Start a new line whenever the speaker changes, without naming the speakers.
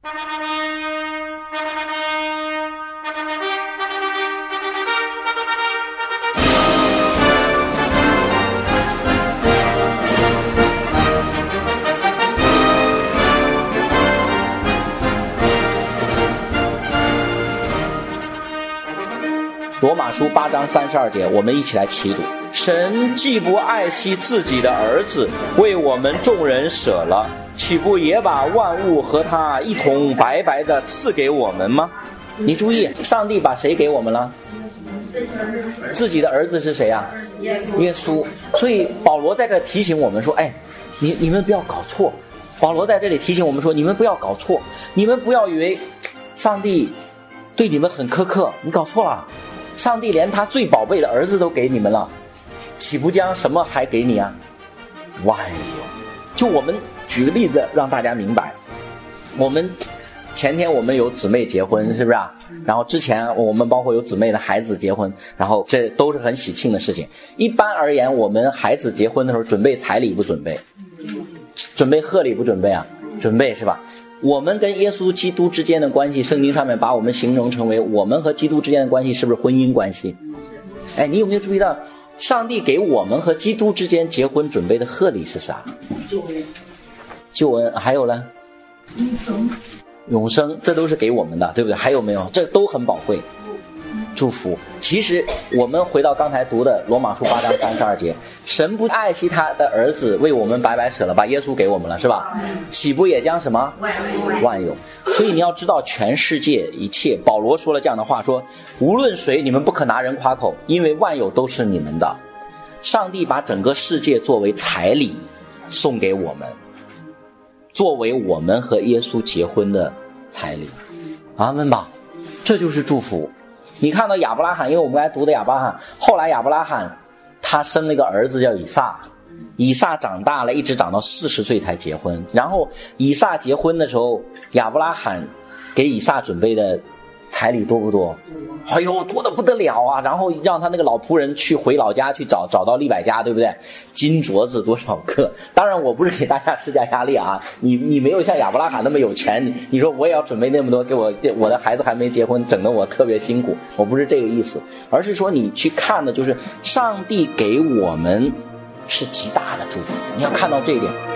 罗马书8章32节，我们一起来祈祷。神既不爱惜自己的儿子，为我们众人舍了，岂不也把万物和他一同白白的赐给我们吗？你注意，上帝把谁给我们了？自己的儿子是谁啊？耶稣。所以保罗在这提醒我们说，你们不要搞错。保罗在这里提醒我们说，你们不要搞错，你们不要以为上帝对你们很苛刻，你搞错了。上帝连他最宝贝的儿子都给你们了，岂不将什么还给你啊？万有。就我们举个例子让大家明白，前天我们有姊妹结婚，是不是啊？然后之前我们包括有姊妹的孩子结婚，然后这都是很喜庆的事情。一般而言，我们孩子结婚的时候准备彩礼不准备？准备贺礼不准备啊？准备，是吧？我们跟耶稣基督之间的关系，圣经上面把我们形容成为我们和基督之间的关系是不是婚姻关系？你有没有注意到上帝给我们和基督之间结婚准备的贺礼是啥？救恩，还有呢？永生，这都是给我们的，对不对？还有没有？这都很宝贵。祝福。其实我们回到刚才读的罗马书8章32节，神不爱惜他的儿子，为我们白白舍了，把耶稣给我们了，是吧？岂不也将什么？万有。所以你要知道全世界一切，保罗说了这样的话，说无论谁，你们不可拿人夸口，因为万有都是你们的。上帝把整个世界作为彩礼送给我们，作为我们和耶稣结婚的彩礼。阿们吧。这就是祝福。你看到亚伯拉罕，因为我们刚才读的亚伯拉罕，后来亚伯拉罕他生了一个儿子叫以撒，以撒长大了，一直长到40岁才结婚。然后以撒结婚的时候，亚伯拉罕给以撒准备的彩礼多不多？多得不得了啊！然后让他那个老仆人回老家去找到利百加，对不对？金镯子多少个？当然我不是给大家施加压力啊，你没有像亚伯拉罕那么有钱，你说我也要准备那么多给我的孩子还没结婚，整得我特别辛苦，我不是这个意思，而是说你去看的就是上帝给我们是极大的祝福，你要看到这一点。